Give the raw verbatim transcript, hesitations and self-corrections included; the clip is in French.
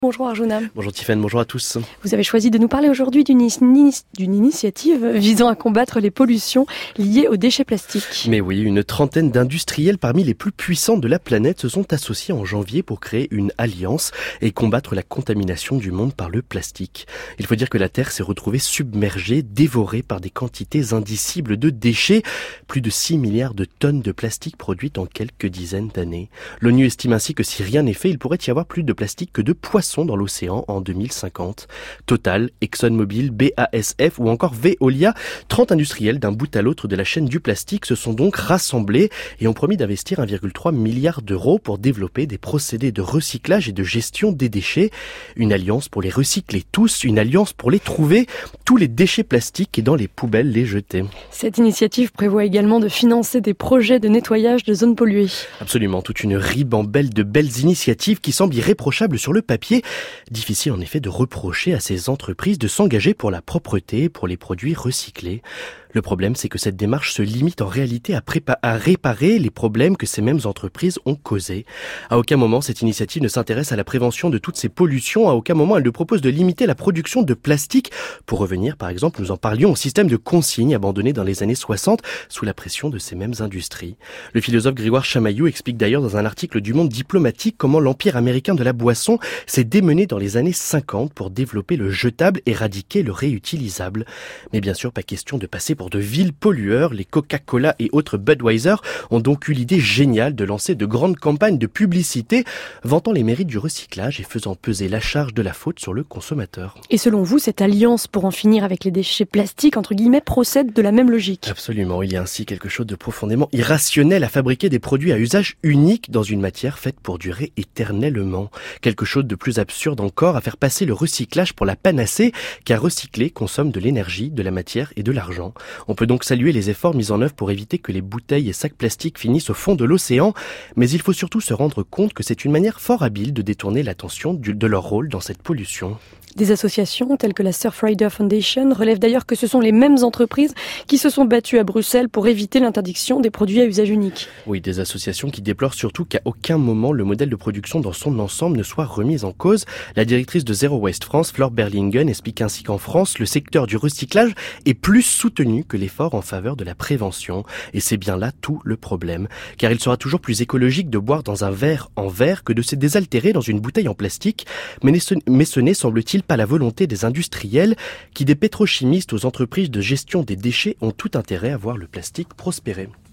Bonjour Arjuna. Bonjour Tiffany, bonjour à tous. Vous avez choisi de nous parler aujourd'hui d'une, ini- d'une initiative visant à combattre les pollutions liées aux déchets plastiques. Mais oui, une trentaine d'industriels parmi les plus puissants de la planète se sont associés en janvier pour créer une alliance et combattre la contamination du monde par le plastique. Il faut dire que la Terre s'est retrouvée submergée, dévorée par des quantités indicibles de déchets. Plus de six milliards de tonnes de plastique produites en quelques dizaines d'années. L'ONU estime ainsi que si rien n'est fait, il pourrait y avoir plus de plastique que de poissons dans l'océan en deux mille cinquante. Total, ExxonMobil, B A S F ou encore Veolia, trente industriels d'un bout à l'autre de la chaîne du plastique se sont donc rassemblés et ont promis d'investir un virgule trois milliard d'euros pour développer des procédés de recyclage et de gestion des déchets. Une alliance pour les recycler tous, une alliance pour les trouver, tous les déchets plastiques et dans les poubelles les jeter. Cette initiative prévoit également de financer des projets de nettoyage de zones polluées. Absolument, toute une ribambelle de belles initiatives qui semblent irréprochables sur le papier. Difficile en effet de reprocher à ces entreprises de s'engager pour la propreté, pour les produits recyclés. Le problème, c'est que cette démarche se limite en réalité à, prépa- à réparer les problèmes que ces mêmes entreprises ont causés. À aucun moment, cette initiative ne s'intéresse à la prévention de toutes ces pollutions. À aucun moment, elle ne propose de limiter la production de plastique. Pour revenir, par exemple, nous en parlions au système de consignes abandonné dans les années soixante sous la pression de ces mêmes industries. Le philosophe Grégoire Chamaillou explique d'ailleurs dans un article du Monde diplomatique comment l'empire américain de la boisson s'est démené dans les années cinquante pour développer le jetable, éradiquer le réutilisable. Mais bien sûr, pas question de passer pour de vils pollueurs. Les Coca-Cola et autres Budweiser ont donc eu l'idée géniale de lancer de grandes campagnes de publicité vantant les mérites du recyclage et faisant peser la charge de la faute sur le consommateur. Et selon vous, cette alliance pour en finir avec les déchets plastiques, entre guillemets, procède de la même logique? Absolument, il y a ainsi quelque chose de profondément irrationnel à fabriquer des produits à usage unique dans une matière faite pour durer éternellement. Quelque chose de plus absurde encore à faire passer le recyclage pour la panacée, car recycler consomme de l'énergie, de la matière et de l'argent. On peut donc saluer les efforts mis en œuvre pour éviter que les bouteilles et sacs plastiques finissent au fond de l'océan, mais il faut surtout se rendre compte que c'est une manière fort habile de détourner l'attention de leur rôle dans cette pollution. Des associations telles que la Surfrider Foundation relèvent d'ailleurs que ce sont les mêmes entreprises qui se sont battues à Bruxelles pour éviter l'interdiction des produits à usage unique. Oui, des associations qui déplorent surtout qu'à aucun moment le modèle de production dans son ensemble ne soit remis en cause. La directrice de Zero Waste France, Flore Berlingen, explique ainsi qu'en France, le secteur du recyclage est plus soutenu que l'effort en faveur de la prévention. Et c'est bien là tout le problème. Car il sera toujours plus écologique de boire dans un verre en verre que de se désaltérer dans une bouteille en plastique. Mais ce, mais ce n'est, semble-t-il, pas la volonté des industriels qui, des pétrochimistes aux entreprises de gestion des déchets, ont tout intérêt à voir le plastique prospérer.